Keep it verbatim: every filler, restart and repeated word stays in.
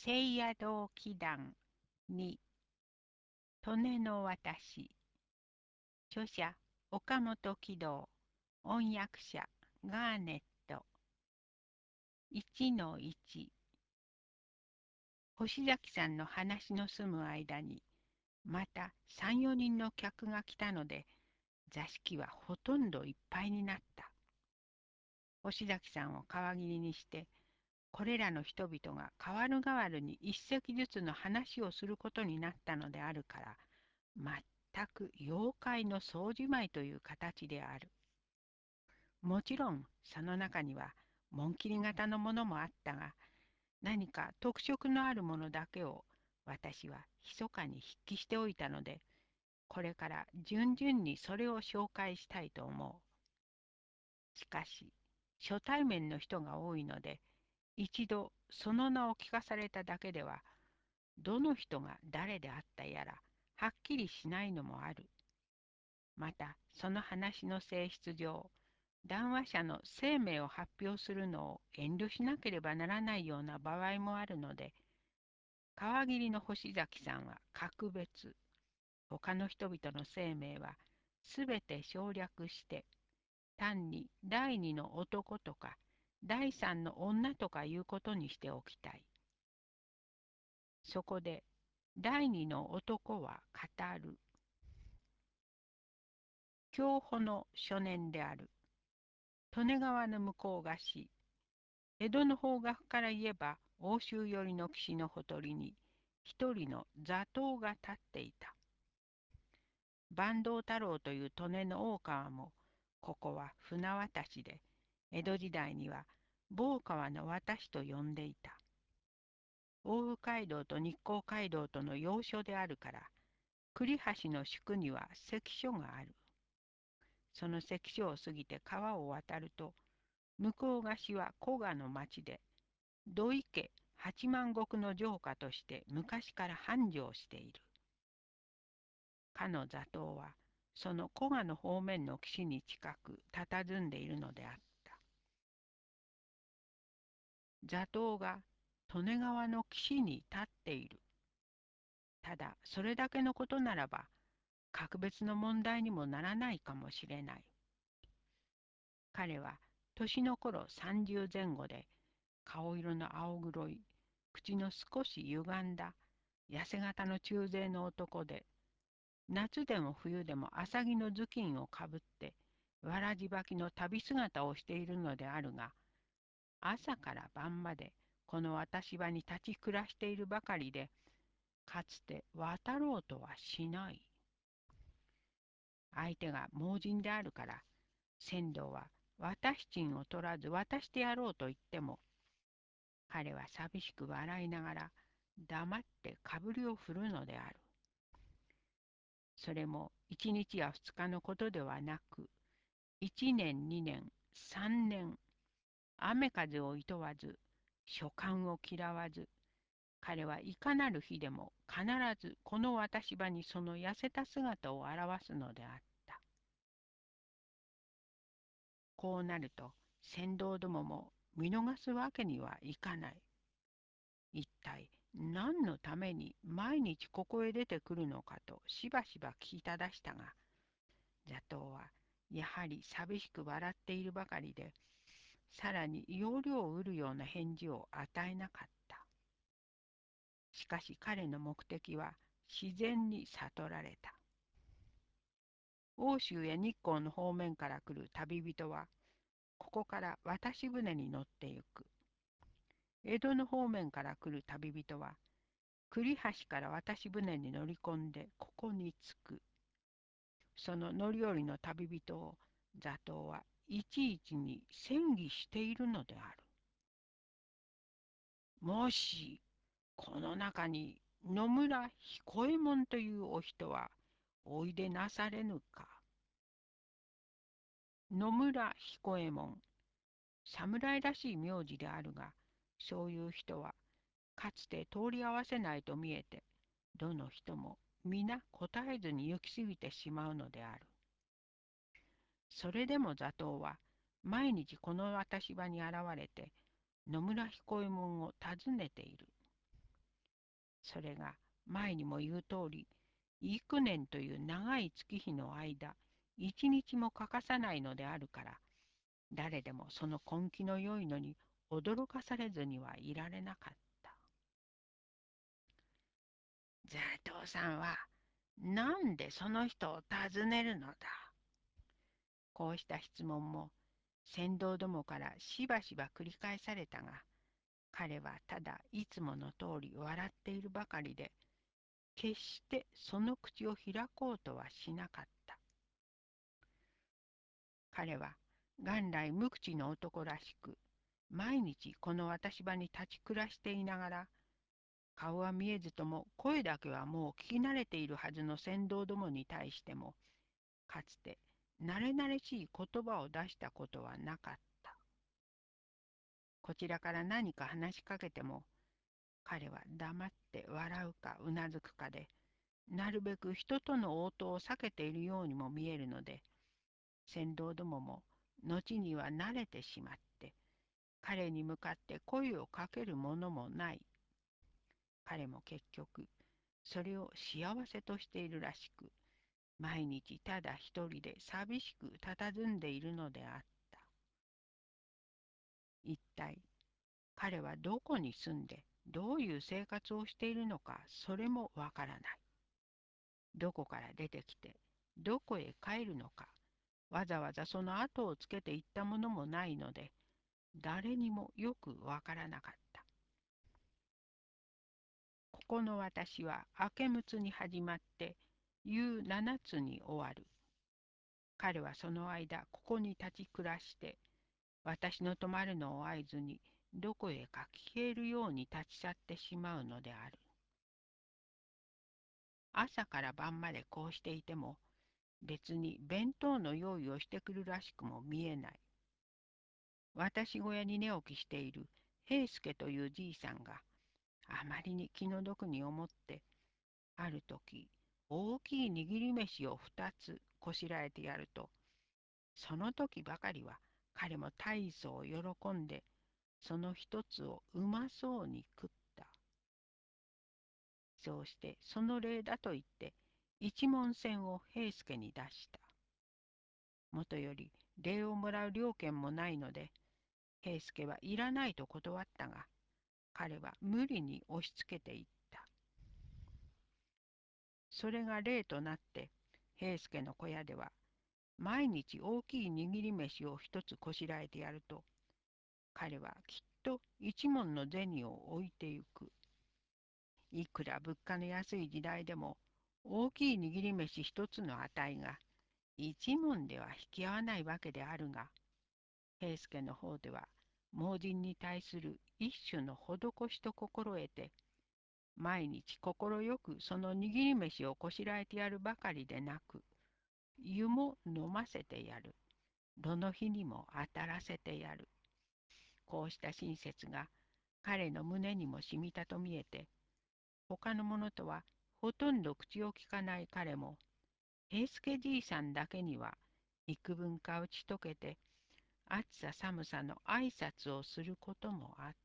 聖夜堂祈願に、利根の私。著者、岡本喜道。翻訳者、ガーネット。いちのいち。星崎さんの話の済む間に、またさん、よにんの客が来たので、座敷はほとんどいっぱいになった。星崎さんを皮切りにして、これらの人々が代わる代わるに一席ずつの話をすることになったのであるから、全く妖怪の総じまいという形である。もちろんその中には紋切り型のものもあったが、何か特色のあるものだけを私は密かに筆記しておいたので、これから順々にそれを紹介したいと思う。しかし、初対面の人が多いので、一度その名を聞かされただけでは、どの人が誰であったやら、はっきりしないのもある。また、その話の性質上、談話者の生命を発表するのを遠慮しなければならないような場合もあるので、川霧の星崎さんは格別、他の人々の生命はすべて省略して、単に第二の男とか第三の女とかいうことにしておきたい。そこで第二の男は語る。競歩の初年である。利根川の向こう岸、江戸の方角から言えば奥州寄りの岸のほとりに一人の座頭が立っていた。坂東太郎という利根の大川も、ここは船渡しで、江戸時代には某川の渡しと呼んでいた。大宇街道と日光街道との要所であるから、栗橋の宿には関所がある。その関所を過ぎて川を渡ると、向こう岸は古河の町で、土井家八万石の城下として昔から繁盛している。かの座頭は、その古河の方面の岸に近く佇んでいるのであった。座頭が利根川の岸に立っている。ただそれだけのことならば、格別の問題にもならないかもしれない。彼は年の頃三十前後で、顔色の青黒い、口の少し歪んだ、痩せ型の中背の男で、夏でも冬でも浅木の頭巾をかぶって、わらじ履きの旅姿をしているのであるが、朝から晩までこの私場に立ち暮らしているばかりで、かつて渡ろうとはしない。相手が盲人であるから、船頭は渡し賃を取らず渡してやろうと言っても、彼は寂しく笑いながら黙ってかぶりを振るのである。それも一日や二日のことではなく、一年二年三年、雨風をいとわず、書簡を嫌わず、彼はいかなる日でも必ずこの私場にその痩せた姿を表すのであった。こうなると船頭どもも見逃すわけにはいかない。一体何のために毎日ここへ出てくるのかとしばしば聞きただしたが、座頭はやはり寂しく笑っているばかりで、さらに要領を得るような返事を与えなかった。しかし彼の目的は自然に悟られた。欧州や日光の方面から来る旅人は、ここから渡し船に乗ってゆく。江戸の方面から来る旅人は、栗橋から渡し船に乗り込んでここに着く。その乗り降りの旅人を座頭はいちいちに詮議しているのである。もしこの中に野村彦右衛門というお人はおいでなされぬか。野村彦右衛門、侍らしい名字であるが、そういう人はかつて通り合わせないと見えて、どの人も皆答えずに行き過ぎてしまうのである。それでも座頭は毎日この渡し場に現れて、野村彦右衛門を訪ねている。 それが前にも言う通り、幾年という長い月日の間、一日も欠かさないのであるから、誰でもその根気の良いのに驚かされずにはいられなかった。じゃあ父さんは、なんでその人を訪ねるのだ。こうした質問も船頭どもからしばしば繰り返されたが、彼はただいつもの通り笑っているばかりで、決してその口を開こうとはしなかった。彼は元来無口の男らしく、毎日この私場に立ち暮らしていながら、顔は見えずとも声だけはもう聞き慣れているはずの船頭どもに対しても、かつて慣れ慣れしい言葉を出したことはなかった。こちらから何か話しかけても、彼は黙って笑うかうなずくかで、なるべく人との応答を避けているようにも見えるので、船頭どもも後には慣れてしまって、彼に向かって声をかけるものもない。彼も結局、それを幸せとしているらしく、毎日ただ一人で寂しく佇んでいるのであった。一体、彼はどこに住んで、どういう生活をしているのか、それもわからない。どこから出てきて、どこへ帰るのか、わざわざその後をつけて行ったものもないので、誰にもよくわからなかった。ここの私は明けむつに始まって、夕七つに終わる。彼はその間、ここに立ち暮らして、私の泊まるのを合図に、どこへか消えるように立ち去ってしまうのである。朝から晩までこうしていても、別に弁当の用意をしてくるらしくも見えない。私小屋に寝起きしている平助というじいさんが、あまりに気の毒に思って、ある時、大きい握り飯を二つこしらえてやると、その時ばかりは彼も大層喜んで、その一つをうまそうに食った。そうしてその礼だと言って一文銭を平助に出した。もとより礼をもらう了見もないので、平助はいらないと断ったが、彼は無理に押し付けていった。それが例となって、平助の小屋では毎日大きい握り飯を一つこしらえてやると、彼はきっと一文の銭を置いてゆく。いくら物価の安い時代でも、大きい握り飯一つの値が一文では引き合わないわけであるが、平助の方では盲人に対する一種の施しと心得て、毎日心よくその握り飯をこしらえてやるばかりでなく、湯も飲ませてやる。どの日にも当たらせてやる。こうした親切が彼の胸にも染みたと見えて、他の者とはほとんど口をきかない彼も、平助じいさんだけには幾分か打ち解けて、暑さ寒さの挨拶をすることもあっ